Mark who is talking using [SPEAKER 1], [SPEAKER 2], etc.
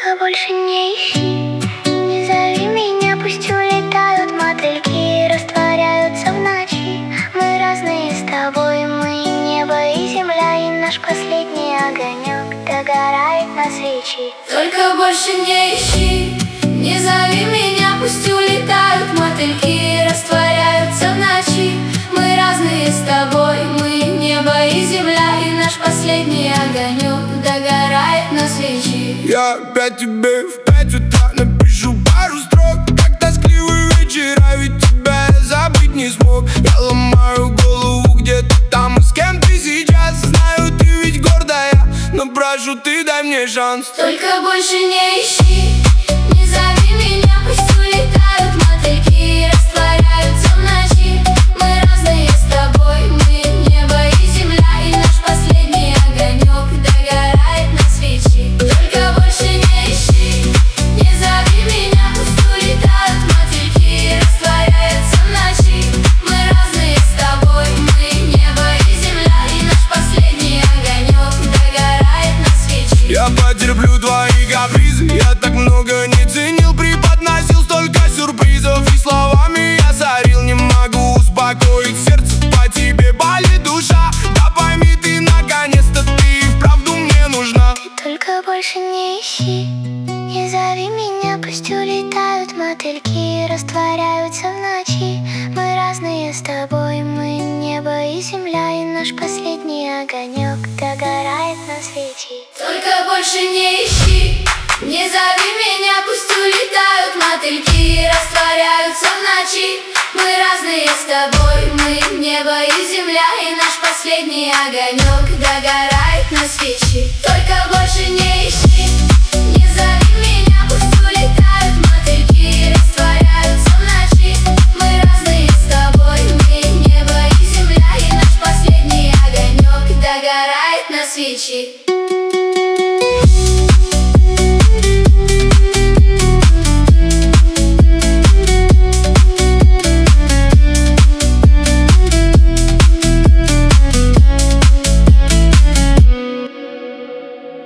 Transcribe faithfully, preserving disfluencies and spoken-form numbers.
[SPEAKER 1] Только больше не ищи, не зови меня, пусть улетают мотыльки, растворяются в ночи. Мы разные с тобой, мы небо и земля, и наш последний огонек догорает на свечи.
[SPEAKER 2] Только больше не ищи, не зови меня, пусть улетают мотыльки, растворяются в ночи. Мы разные с тобой, мы небо и земля, и наш последний огонек догорает на свечи.
[SPEAKER 3] Я опять тебе в пять утра напишу пару строк, как тоскливый вечера, ведь тебя я забыть не смог. Я ломаю голову где-то там, и с кем ты сейчас. Знаю, ты ведь гордая, но прошу, ты дай мне шанс.
[SPEAKER 2] Только больше не ищи, не зови меня, пусть улетают мотыльки, растворяются в ночи. Мы разные с тобой, мы небо и земля, и наш последний огонек догорает на свечи. Только больше не ищи, не зови меня, пусть улетают мотыльки, растворяются в ночи. Мы разные с тобой, мы небо и земля, и наш последний огонек догорает на свечи.
[SPEAKER 3] Я потерплю твои капризы, я так много не ценил, преподносил столько сюрпризов, и словами я сорил. Не могу успокоить сердце, по тебе болит душа. Да пойми ты, наконец-то ты вправду мне нужна.
[SPEAKER 1] Только больше не ищи, не зови меня, пусть улетают мотыльки, растворяются в ночи. Мы разные с тобой, мы небо и земля, и наш последний огонек догорает на свечи.
[SPEAKER 2] Только больше не ищи, не зови меня, пусть улетают мотыльки, растворяются в ночи. Мы разные с тобой, мы небо и земля, и наш последний огонек догорает на свечи. Только больше не ищи.